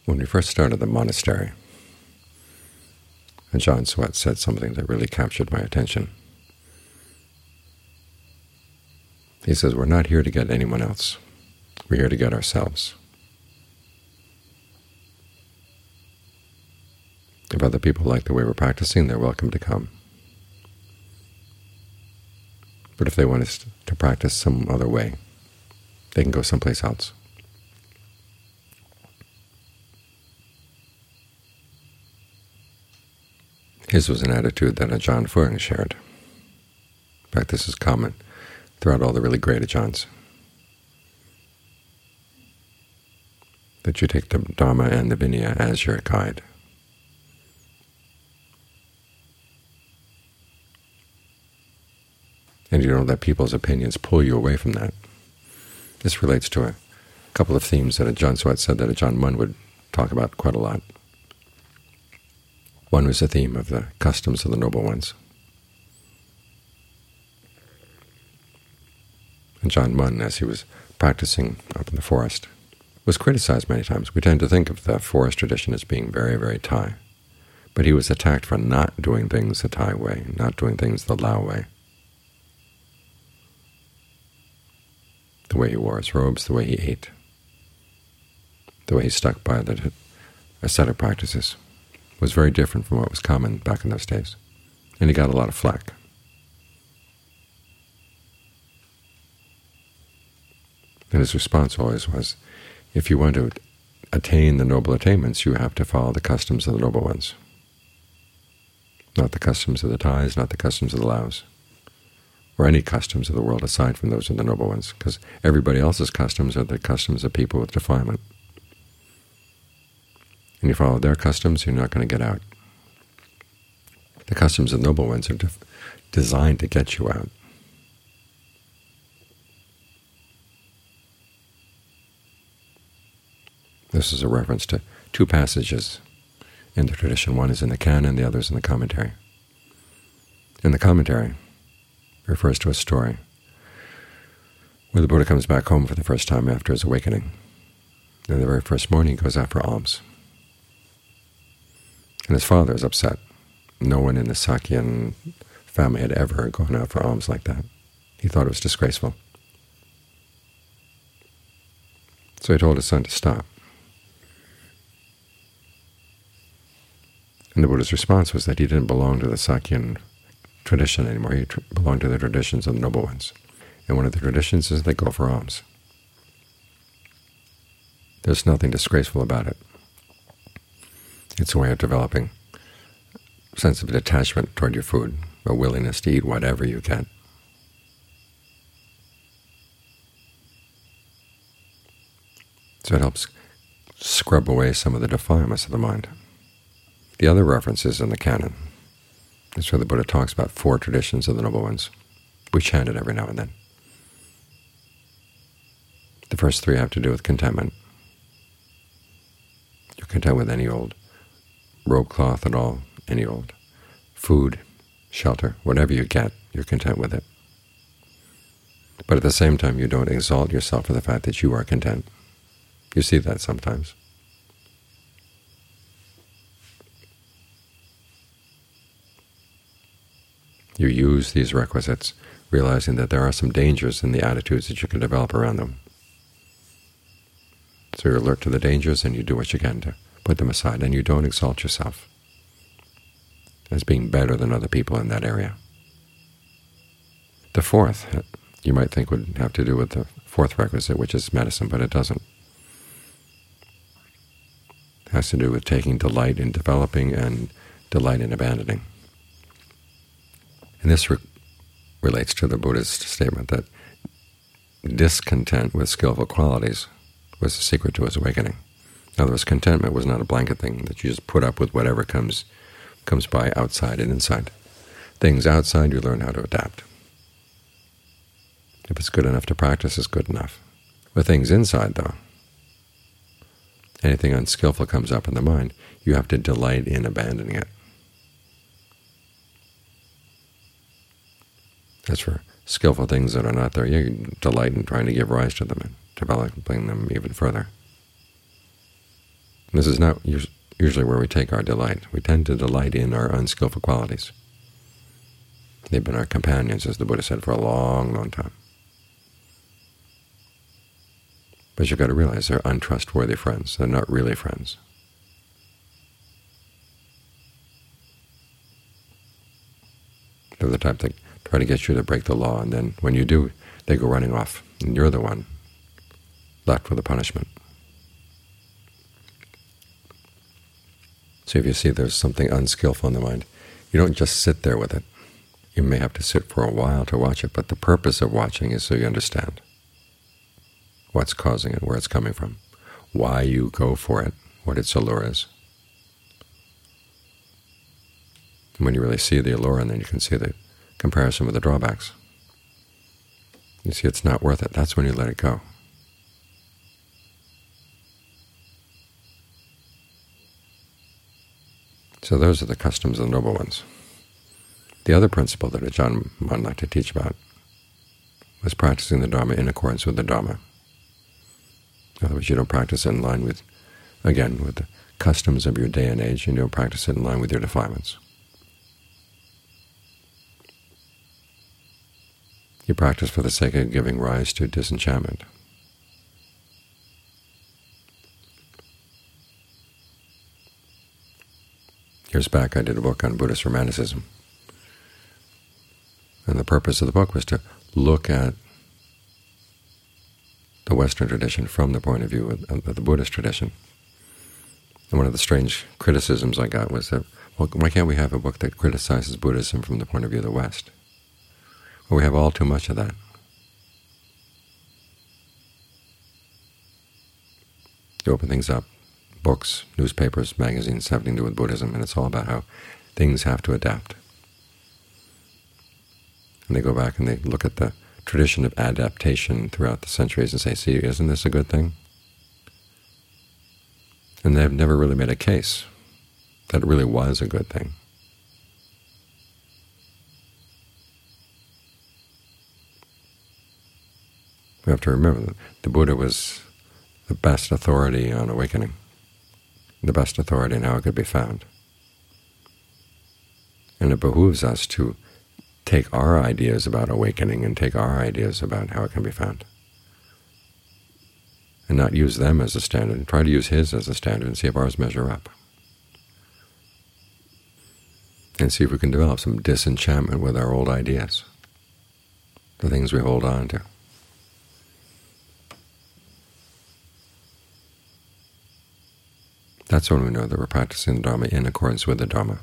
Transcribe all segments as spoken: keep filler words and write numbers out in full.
When we first started the monastery, Ajahn Suwat said something that really captured my attention. He says, we're not here to get anyone else. We're here to get ourselves. If other people like the way we're practicing, they're welcome to come. But if they want us to practice some other way, they can go someplace else. His was an attitude that Ajahn Fuang shared. In fact, this is common throughout all the really great Ajahns, that you take the Dharma and the Vinaya as your guide. And you don't let people's opinions pull you away from that. This relates to a couple of themes that Ajahn Suwat said that Ajahn Mun would talk about quite a lot. One was the theme of the customs of the noble ones. Ajahn Mun, as he was practicing up in the forest, was criticized many times. We tend to think of the forest tradition as being very, very Thai. But he was attacked for not doing things the Thai way, not doing things the Lao way. The way he wore his robes, the way he ate, the way he stuck by the ascetic practices was very different from what was common back in those days. And he got a lot of flack. And his response always was, if you want to attain the noble attainments, you have to follow the customs of the noble ones. Not the customs of the Thais, not the customs of the Laos, or any customs of the world aside from those of the noble ones, because everybody else's customs are the customs of people with defilement. And you follow their customs, you're not going to get out. The customs of the noble ones are de designed to get you out. This is a reference to two passages in the tradition. One is in the canon, the other is in the commentary. In the commentary, it refers to a story where the Buddha comes back home for the first time after his awakening. And the very first morning he goes out for alms. And his father is upset. No one in the Sakyan family had ever gone out for alms like that. He thought it was disgraceful. So he told his son to stop. And the Buddha's response was that he didn't belong to the Sakyan tradition anymore. He tr belonged to the traditions of the noble ones. And one of the traditions is they go for alms. There's nothing disgraceful about it. It's a way of developing a sense of detachment toward your food, a willingness to eat whatever you get. So it helps scrub away some of the defilements of the mind. The other references in the canon is where the Buddha talks about four traditions of the noble ones. We chant it every now and then. The first three have to do with contentment. You're content with any old robe cloth at all, any old food, shelter, whatever you get, you're content with it. But at the same time, you don't exalt yourself for the fact that you are content. You see that sometimes. You use these requisites, realizing that there are some dangers in the attitudes that you can develop around them. So you're alert to the dangers, and you do what you can to put them aside, and you don't exalt yourself as being better than other people in that area. The fourth, you might think, would have to do with the fourth requisite, which is medicine, but it doesn't. It has to do with taking delight in developing and delight in abandoning. And this re relates to the Buddhist statement that discontent with skillful qualities was the secret to his awakening. In other words, contentment was not a blanket thing that you just put up with whatever comes comes by outside and inside. Things outside you learn how to adapt. If it's good enough to practice, it's good enough. With things inside, though, anything unskillful comes up in the mind, you have to delight in abandoning it. As for skillful things that are not there, you delight in trying to give rise to them and developing them even further. This is not usually where we take our delight. We tend to delight in our unskillful qualities. They've been our companions, as the Buddha said, for a long, long time. But you've got to realize they're untrustworthy friends. They're not really friends. They're the type that try to get you to break the law, and then when you do, they go running off, and you're the one left with the punishment. So if you see there's something unskillful in the mind, you don't just sit there with it. You may have to sit for a while to watch it, but the purpose of watching is so you understand what's causing it, where it's coming from, why you go for it, what its allure is. And when you really see the allure, and then you can see the comparison with the drawbacks, you see it's not worth it. That's when you let it go. So those are the customs of the noble ones. The other principle that Ajahn Mun liked to teach about was practicing the Dharma in accordance with the Dharma. In other words, you don't practice it in line with, again, with the customs of your day and age, and you don't practice it in line with your defilements. You practice for the sake of giving rise to disenchantment. Years back I did a book on Buddhist Romanticism, and the purpose of the book was to look at the Western tradition from the point of view of the Buddhist tradition. And one of the strange criticisms I got was that, well, why can't we have a book that criticizes Buddhism from the point of view of the West? Well, we have all too much of that. You open things up, books, newspapers, magazines, having to do with Buddhism, and it's all about how things have to adapt. And they go back and they look at the tradition of adaptation throughout the centuries and say, see, isn't this a good thing? And they've never really made a case that it really was a good thing. We have to remember that the Buddha was the best authority on awakening, the best authority on how it could be found. And it behooves us to take our ideas about awakening and take our ideas about how it can be found, and not use them as a standard, and try to use his as a standard and see if ours measure up, and see if we can develop some disenchantment with our old ideas, the things we hold on to. That's when we know that we're practicing the Dharma in accordance with the Dharma,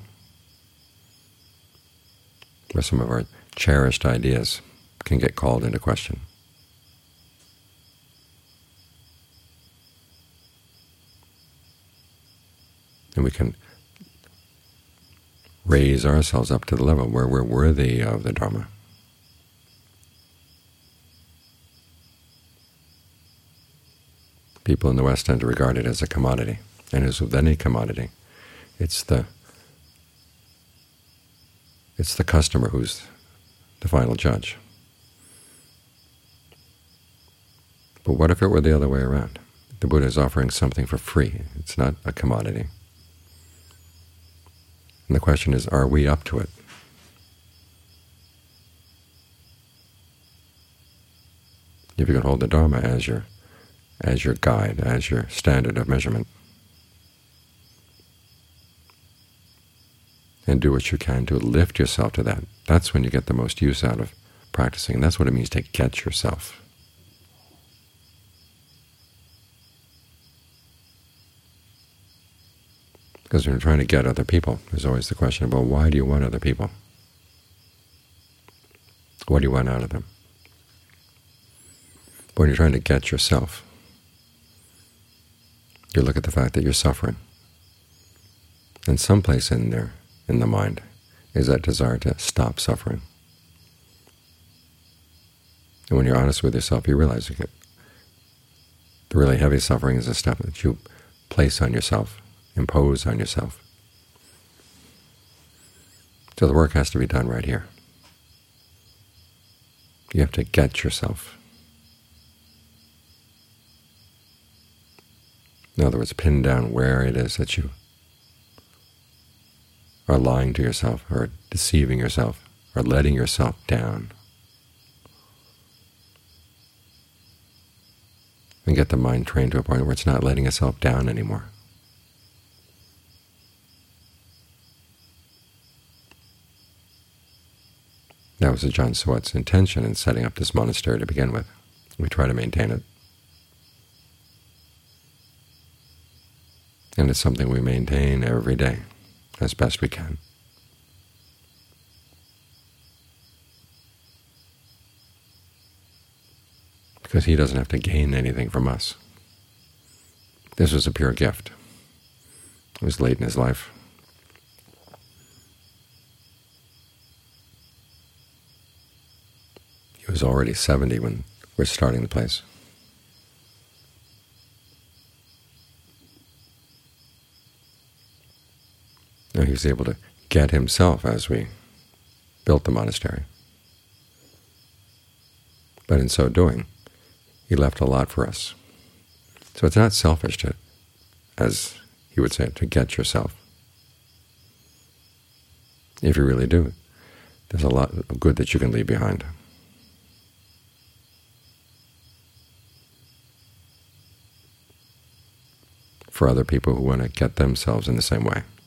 where some of our cherished ideas can get called into question. And we can raise ourselves up to the level where we're worthy of the Dharma. People in the West tend to regard it as a commodity, and as with any commodity, it's the It's the customer who's the final judge. But what if it were the other way around? The Buddha is offering something for free. It's not a commodity. And the question is, are we up to it? If you can hold the Dharma as your, as your guide, as your standard of measurement, and do what you can to lift yourself to that, that's when you get the most use out of practicing. And that's what it means to get yourself. Because when you're trying to get other people, there's always the question of, well, why do you want other people? What do you want out of them? But when you're trying to get yourself, you look at the fact that you're suffering. And someplace in there, in the mind, is that desire to stop suffering. And when you're honest with yourself, you realize you get the really heavy suffering is a step that you place on yourself, impose on yourself. So the work has to be done right here. You have to get yourself. In other words, pin down where it is that you are lying to yourself, or deceiving yourself, or letting yourself down. And get the mind trained to a point where it's not letting itself down anymore. That was Ajaan Suwat's intention in setting up this monastery to begin with. We try to maintain it. And it's something we maintain every day, as best we can. Because he doesn't have to gain anything from us. This was a pure gift. It was late in his life. He was already seventy when we're starting the place. Now he was able to get himself as we built the monastery. But in so doing, he left a lot for us. So it's not selfish to, as he would say, to get yourself. If you really do, there's a lot of good that you can leave behind. For other people who want to get themselves in the same way.